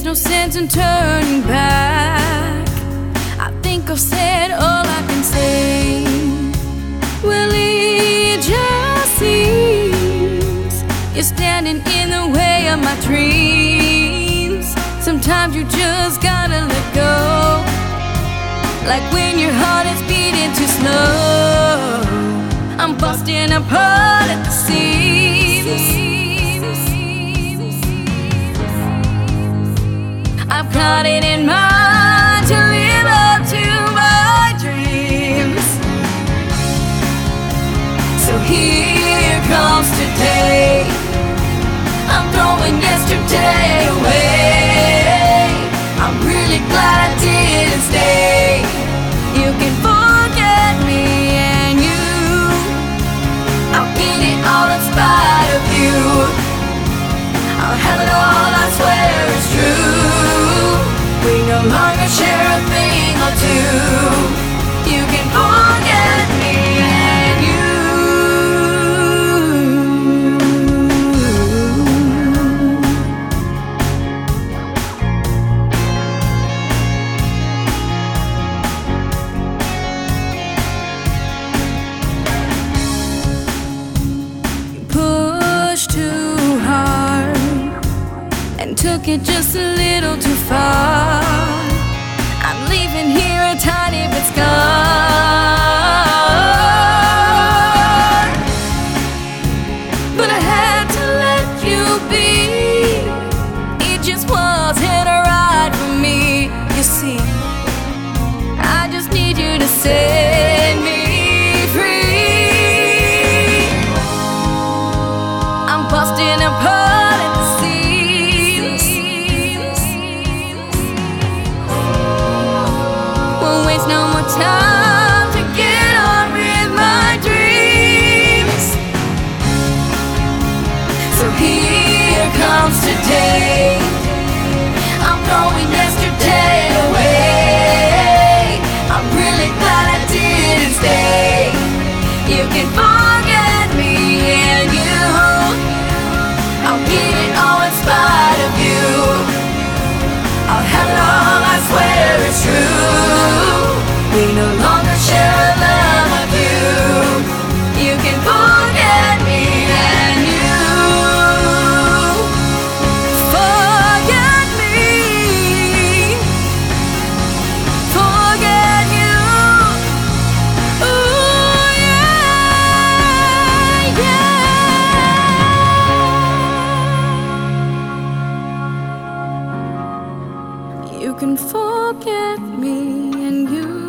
no sense in turning back. I think I've said all I can say. Well, it just seems you're standing in the way of my dreams. Sometimes you just gotta let go, like when your heart is beating too slow. I'm busting apart at the seams. I've got it in mind to live up to my dreams. So here comes today. I'm throwing yesterday away. I'm really glad I didn't stay. You can forget me and you, I'll get it all in spite of you. I'll have it all, I swear it's true. We no longer share a thing or two. You can forget me and you. Pushed too hard and took it just a little too far. I'm leaving here a tiny bit scarred, but I had to let you be. It just wasn't right for me. You see, I just need you to set me free. I'm busting apart at the seams. Won't waste no more time to get on with my dreams. So here comes today. I'm throwing yesterday away. I'm really glad I didn't stay. You can forget me and you, I'll get it all in spite of you. I'll have it all, I swear it's true. We no longer share a love of you. You can forget me and you. Forget me. Forget you. Ooh, yeah, yeah. You can forget me and you.